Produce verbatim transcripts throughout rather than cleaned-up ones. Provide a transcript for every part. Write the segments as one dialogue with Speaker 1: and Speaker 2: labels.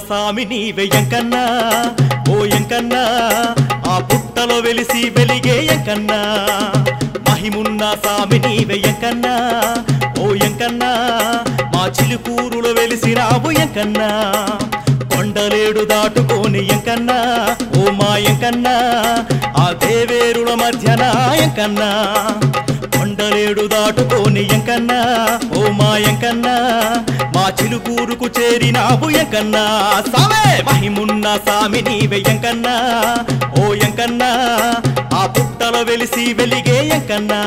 Speaker 1: సామి నీవే ఎంకన్నా ఓ ఎంకన్నా ఆ పుట్టలో వెలిసి వెలిగే ఎంకన్నా మహిమున్న సామి నీవే ఎంకన్నా ఓ ఎంకన్నా మా చిలుకూరులో వెలిసినావు ఎంకన్నా కొండలేడు దాటుకోని ఎంకన్నా ఓ మా ఎంకన్నా ఆ దేవేరుల మధ్యన ఎంకన్నా కొండలేడు దాటుకోని ఎంకన్నా ఓ మా ఎంకన్నా మా చిలుకూరుకు చేరినావు ఎంకన్నా సామే మహిమున్న సామి నీవే ఎంకన్నా ఓ ఎంకన్నా ఆ పుట్టలో వెలిసి వెలిగే ఎంకన్నా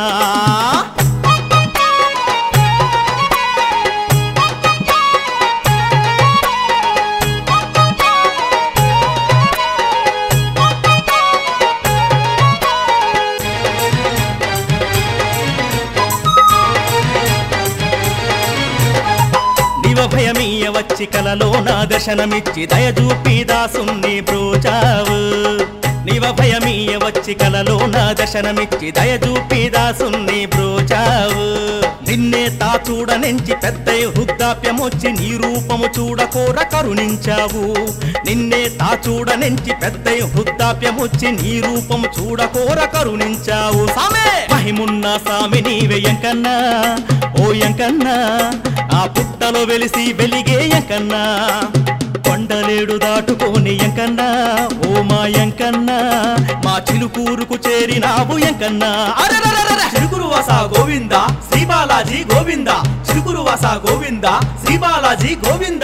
Speaker 1: భయమీయ వచ్చి కలలో నా దర్శనమిచ్చి దయచూపి దాసుని బ్రోచావు నీవ భయమీయ వచ్చి కలలో నా దర్శనమిచ్చి దయచూపి దాసుని బ్రోచావు నిన్నే తా చూడనెంచి పెద్ద వృద్ధాప్యమొచ్చి నీ రూపము చూడకోర కరుణించావు నిన్నే తా చూడనెంచి పెద్ద వృద్ధాప్యమొచ్చి నీ రూపము చూడకోర కరుణించావు సామే మహిమున్న సామి నీవే ఎంకన్నా ఓ ఎంకన్నా ఆ పుట్టలో వెలిసి వెలిగే ఎంకన్నా కొండలేడు దాటుకోని ఎంకన్నా ఓ మా ఎంకన్నా మా చిలుకూరుకు చేరినావు ఎంకన్నా
Speaker 2: చిలుకూరు వాస గోవింద శ్రీ బాలాజీ గోవింద చిలుకూరు వాస గోవింద శ్రీ బాలాజీ గోవింద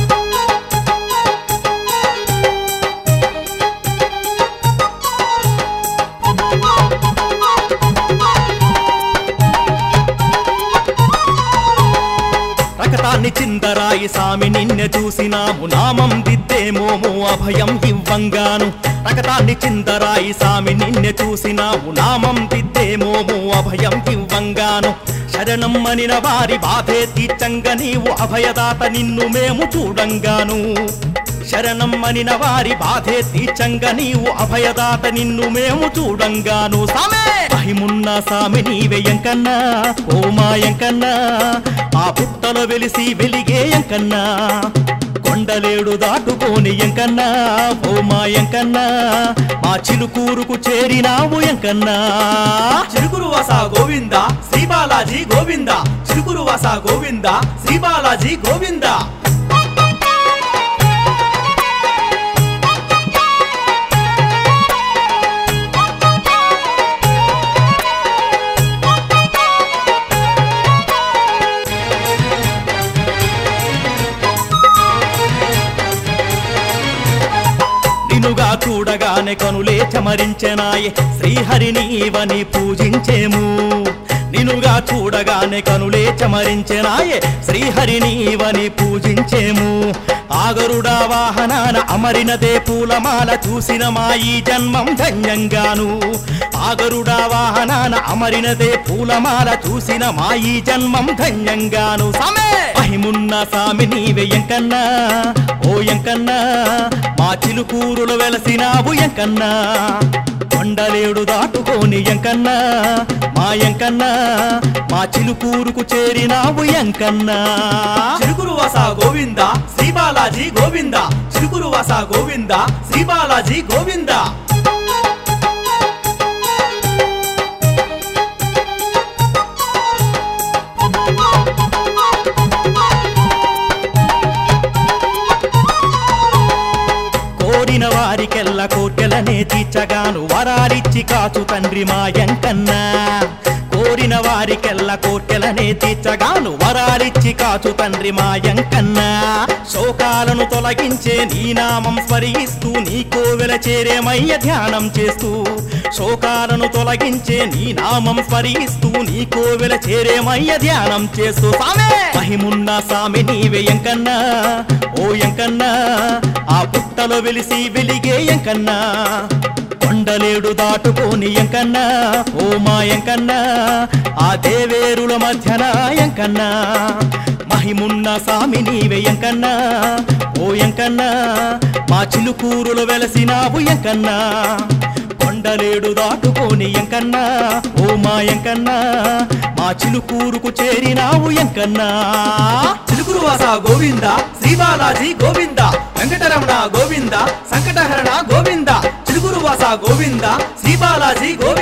Speaker 1: రకతాన్ని చిందరాయి సామి నిన్నే చూసినాము నామం దిద్దేమోము అభయం ఇవ్వంగాను రకతాన్ని చిందరాయి సామి నిన్నే చూసినాము నామం దిద్దేమోము అభయం ఇవ్వంగాను శరణం మనిన వారి బాధే తీర్చంగా నీవు అభయదాత నిన్ను మేము చూడంగాను శరణం మనిన వారి బాధే తీర్చంగా నీవు అభయదాత నిన్ను మేము చూడంగాను సామే మహిమున్న సామి నీవే ఎంకన్నా ఓ మా ఎంకన్నా ఆ పుట్టలో వెలిసి వెలిగే ఎంకన్నా కొండలేడు దాటుకోని ఎంకన్నా ఓ మా ఎంకన్నా మా చిలుకూరుకు చేరినావు ఎంకన్నా
Speaker 2: చిలుకూరు వాస గోవింద శ్రీ బాలాజీ గోవింద చిలుకూరు వాస గోవింద శ్రీ బాలాజీ గోవింద
Speaker 1: నిన్నుగా చూడగానే కనులే చమరించెనాయే శ్రీహరినీవని పూజించేము నిన్నుగా చూడగానే కనులే చమరించెనాయే శ్రీహరినీవని పూజించేము ఆగరుడా వాహనాన అమరినదే పూలమాల చూసిన మా ఈ జన్మం ధన్యంగాను ఆగరుడా వాహనాన అమరినదే పూలమాల చూసిన మా ఈ జన్మం ధన్యంగాను సామే మహిమున్న సామి నీవే ఎంకన్నా ఓ ఎంకన్నా మా చిలుకూరులో వెలసినావు ఎంకన్నా కొండలేడు దాటుకోని ఎంకన్నా మా ఎంకన్నా మా చిలుకూరుకు చేరినావు ఎంకన్నా
Speaker 2: చిలుకూరు వాస గోవింద శ్రీ బాలాజీ గోవింద చిలుకూరు వాస గోవింద శ్రీ బాలాజీ గోవింద
Speaker 1: కోరిన వారికెల్ల కోర్కెలనే తీర్చగాను వరాలిచ్చి కాచు తండ్రి మా ఎంకన్నా కోరిన వారికెల్ల కోర్కెలనే తీర్చగాను వరాలిచ్చి కాచు తండ్రి మా ఎంకన్నా శోకాలను తొలగించే నీ నామం స్మరిస్తూ నీ కోవెల చేరేమయ్య ధ్యానం చేస్తూ శోకాలను తొలగించే నీ నామం స్మరిస్తూ నీ కోవెల చేరేమయ్య ధ్యానం చేస్తూ సామే మహిమున్న సామి నీవే ఎంకన్నా ఓ ఎంకన్నా ఆ పుట్టలో వెలిసి వెలిగే ఎంకన్నా కొండలేడు దాటుకోని ఎంకన్నా ఓ మా ఎంకన్నా ఆ దేవేరుల మధ్యన ఎంకన్నా మహిమున్న సామి నీవే ఎంకన్నా ఓ ఎంకన్నా మా చిలుకూరులో వెలసినావు ఎంకన్నా కొండలేడు దాటుకోని ఎంకన్నా ఓ మా ఎంకన్నా మా చిలుకూరుకు చేరినావు ఎంకన్నా
Speaker 2: చిలుకూరు వాస గోవింద శ్రీ బాలాజీ గోవింద వెంకటరమణ గోవింద సంకటహరణ గోవింద చిలుకురు వాస గోవింద శ్రీ బాలాజీ గోవింద